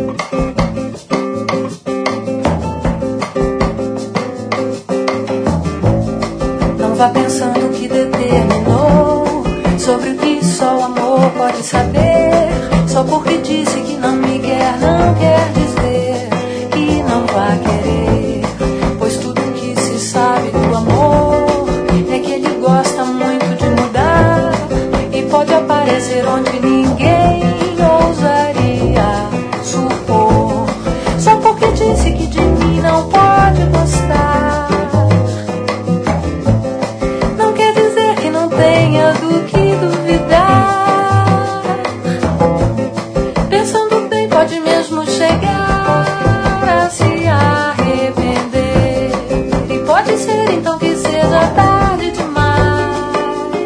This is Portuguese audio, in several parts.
Não vá pensando que determinou sobre o que só o amor pode saber. Só porque disse que não me quer, não quer dizer que não vai querer. Pois tudo que se sabe do amor é que ele gosta muito de mudar e pode aparecer onde ninguém ousaria supor. Só porque disse que de mim não pode gostar, não quer dizer que não tenha do que duvidar. Pensando bem, pode mesmo chegar a se arrepender. E pode ser então que seja tarde demais.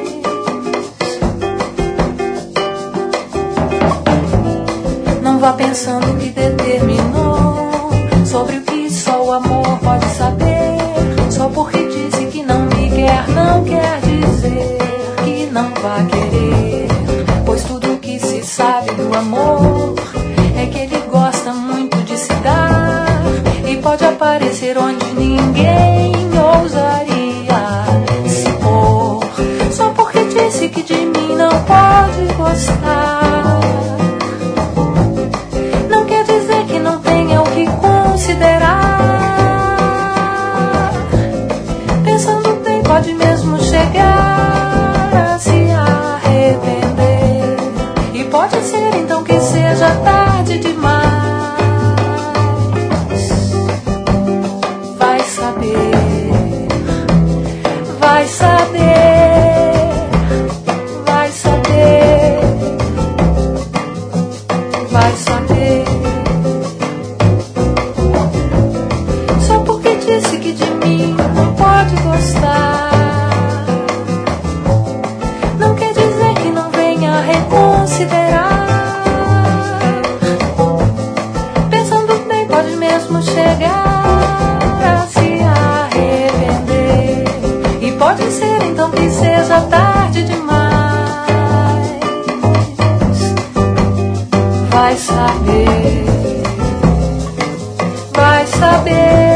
Não vá pensando que determinou sobre o que só o amor pode saber. Só porque disse que não me quer, não quer dizer que não vai querer. Pois tudo que se sabe do amor é que ele gosta muito de se dar e pode aparecer onde ninguém ousaria se pôr. Só porque disse que de mim não pode gostar, não quer dizer que não tenha o que considerar. Pensando bem, pode mesmo chegar a se arrepender. E pode ser então que seja tarde demais. Vai saber, vai saber, vai saber, vai saber. Só porque disse que de mim não pode gostar, não quer dizer que não venha reconsiderar. Pensando bem, pode mesmo chegar a se arrepender. E pode ser então que seja tarde demais. Vai saber, vai saber.